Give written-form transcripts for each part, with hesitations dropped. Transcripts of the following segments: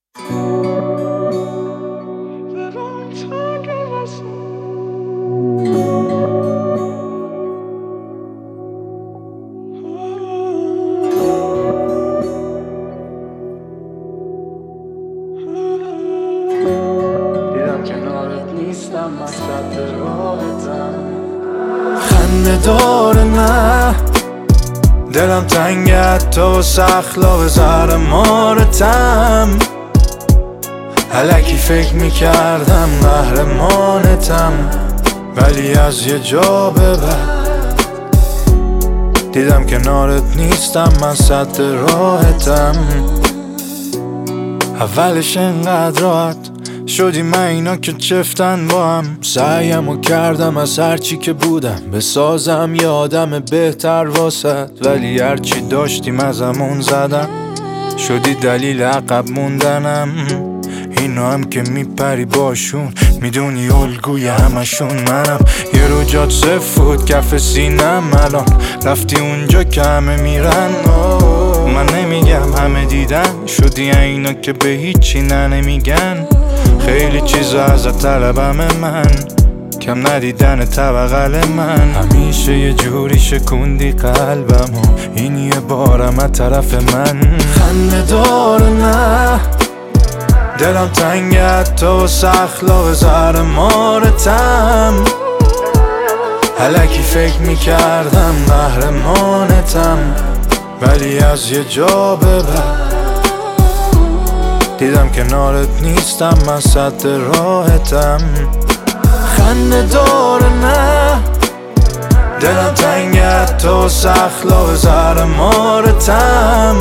دیدم کنارت نیستم، من سد راحتم. خنده داره نه دلم تنگت تو سخلا زهر مارتم. الکی فکر میکردم قهرمانتم، ولی از یه جا به بعد دیدم کنارت نیستم، من سد راحتم. اولش انقدر راحت شدیم من اینا که چفتن با هم. سعیمو کردم از هرچی که بودم بسازم یه آدم بهتر واسد، ولی هرچی داشتیم ازمون زدم، شدی دلیل عقب موندنم. اینا هم که میپری باشون میدونی الگوی همشون منم. یه رو جات صفر بود کف سینم، الان رفتی اونجا که همه میرن. من نمیگم همه دیدن، شدی اینا که به هیچی نمیگن. خیلی چیزا ازت طلبم من، کم ندیدن بغل من. همیشه یه جوری شکوندی قلبم و این یه بارم از طرف من. خنده داره نه دلم تنگت تو سخلا زهر مارتم. الکی فکر میکردم قهرمانتم، ولی از یه جا به بعد دیدم کنارت نیستم، من سد راحتم. خنده داره نه دلم تنگت تو سخلا زهر مارتم.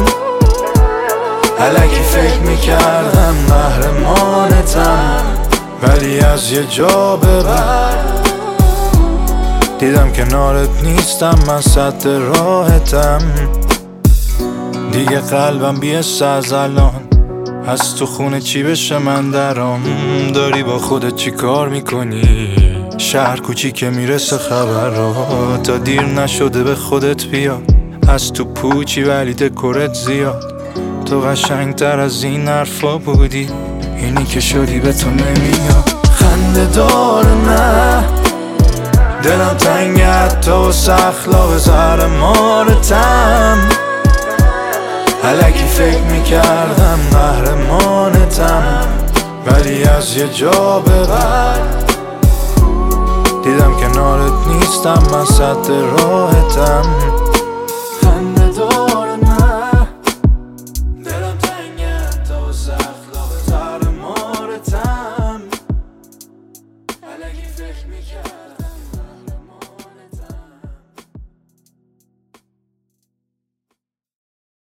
الکی فکر میکردم قهرمانتم، ولی از یه جا به بعد دیدم کنارت نیستم، من سد راحتم. دیگه قلبم بیست از الان، از تو خونه چی بشه من درام. داری با خودت چی کار میکنی؟ شهر کوچیکه میرسه خبرها، تا دیر نشده به خودت بیا. از تو پوچی ولی دکورت زیاد، تو قشنگتر از این حرفا بودی، اینی که شدی به تو نمیاد. خنده داره نه دلم تنگت تو سخلا زهر مارتم. الکی فکر میکردم قهرمانتم، ولی از یه جا به بعد دیدم کنارت نیستم، من سد راحتم.